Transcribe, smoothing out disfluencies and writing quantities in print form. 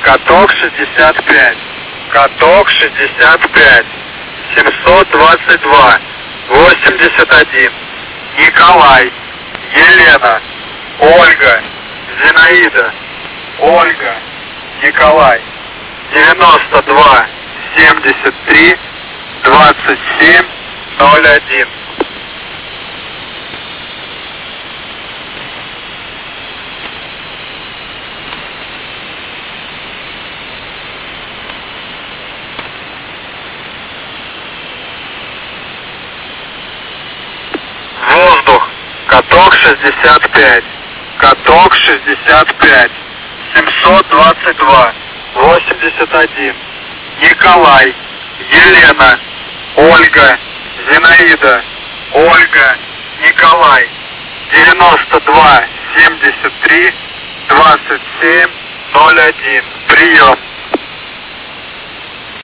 Каток 65. Каток 65. 722. 81. Николай. Елена. Ольга. Зинаида. Ольга. Николай. 92. 73. 27. 01. Воздух. Каток 65. Каток 65. 722. 81. Николай. Елена. Ольга. Зинаида. Ольга. Николай. 92. 73. 27. 01. Прием.